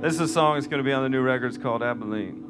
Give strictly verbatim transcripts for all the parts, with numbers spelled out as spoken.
This is a song that's going to be on the new record. It's called Abilene.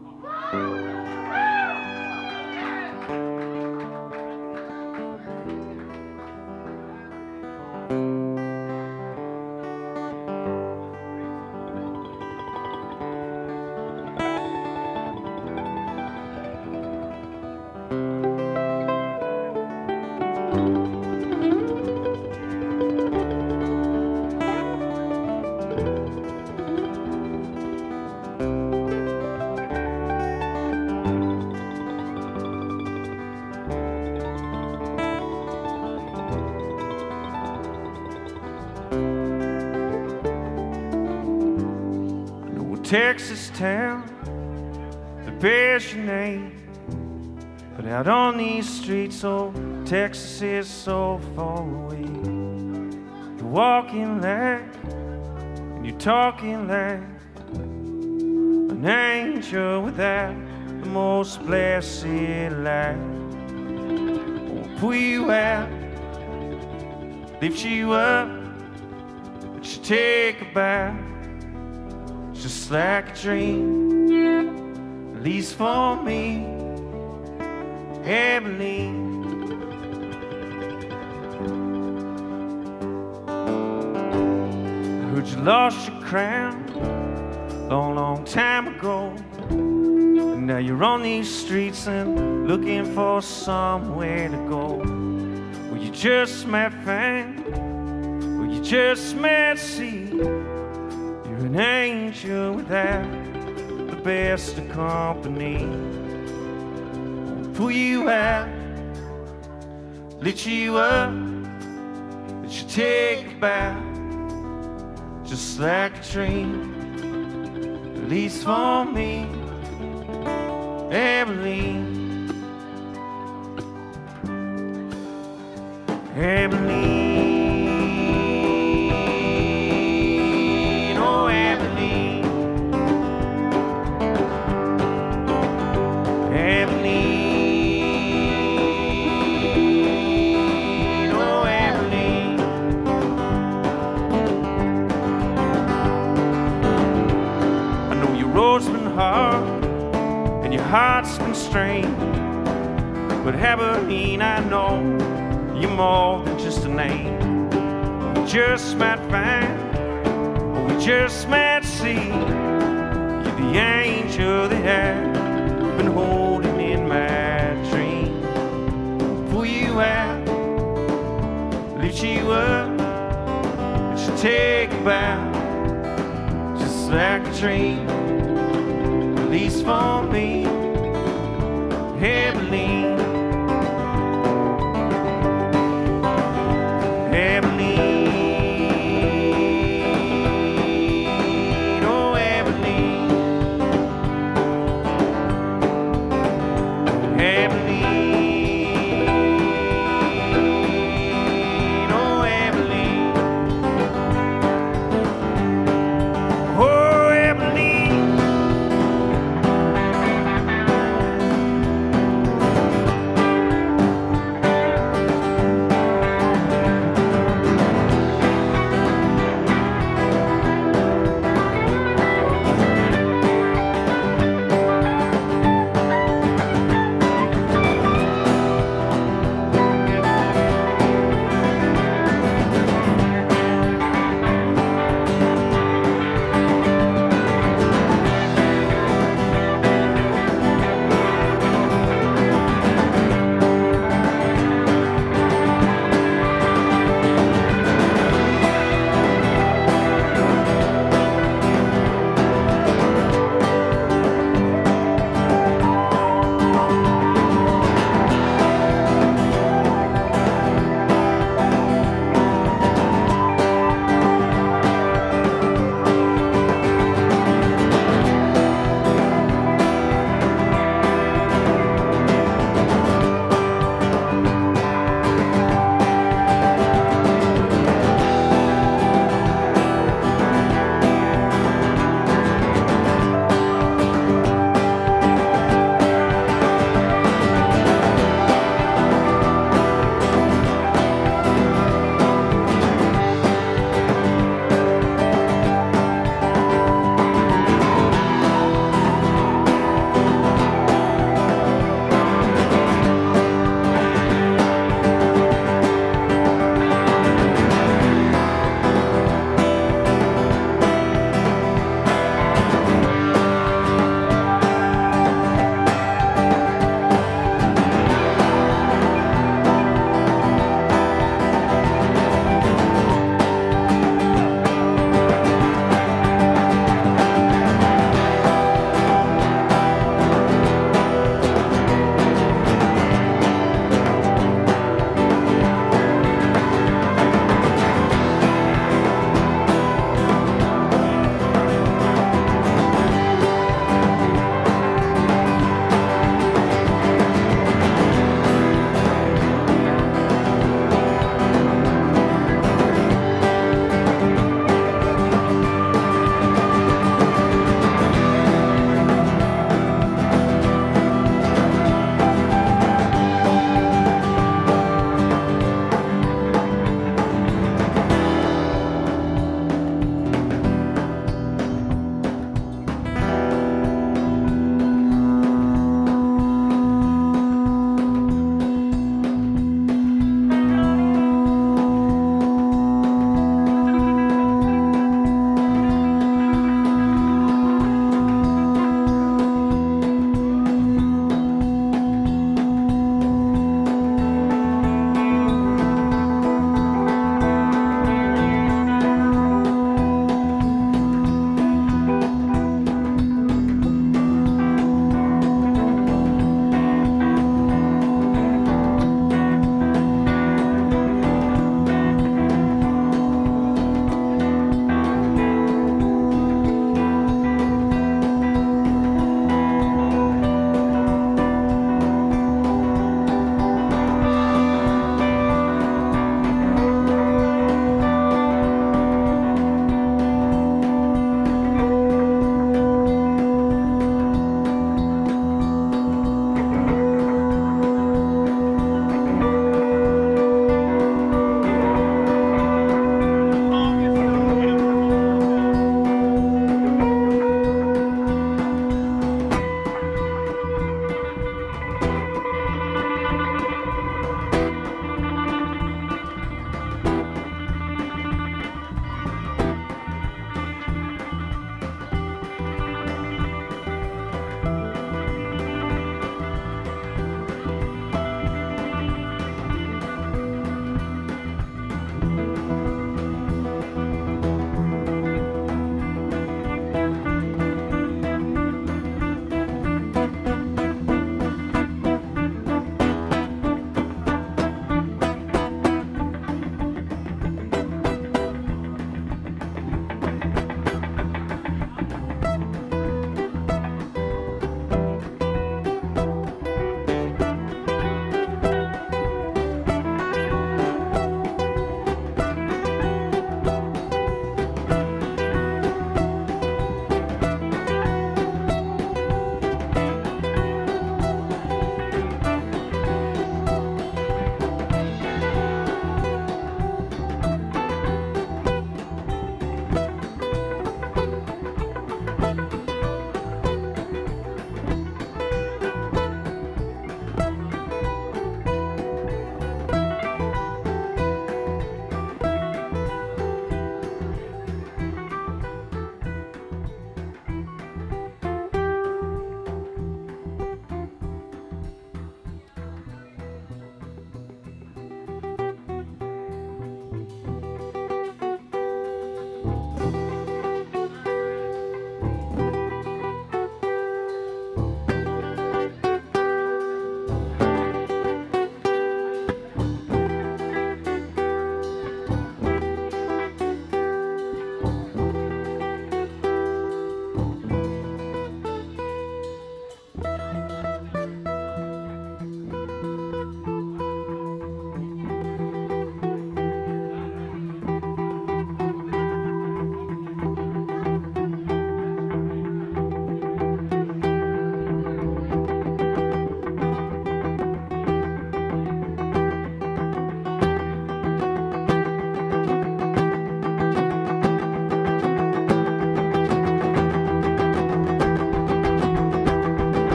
Texas town that bears your name, but out on these streets, oh, Texas is so far away. You're walking like, and you're talking like an angel without the most blessed life. Won't pull you out, lift you up, but you take a bow. Just like a dream, at least for me, Abilene. I heard you lost your crown a long, long time ago, and now you're on these streets and looking for somewhere to go, where you just might find, where you just might see an angel without the best of company. Won't pull you out, lift you up, let you take a bow. Just like a dream, at least for me, Abilene. Abilene. Heart's been strained, but Abilene, I know you're more than just a name. We just might find, or we just might see, you're the angel that I've been holding in my dream. Pull you out, lift you up, let you take a bow, just like a dream, at least for me, Abilene. Abilene, oh Abilene. Abilene, oh Abilene. Oh Abilene.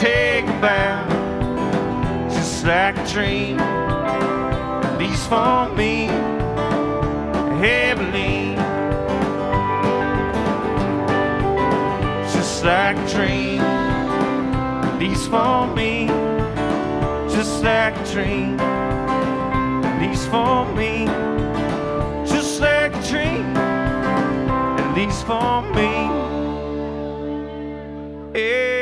take a bow, just like a dream, at least for me, heavily, just like a dream, at least for me, just like a dream, at least for me, just like a dream, at least for me. Yeah.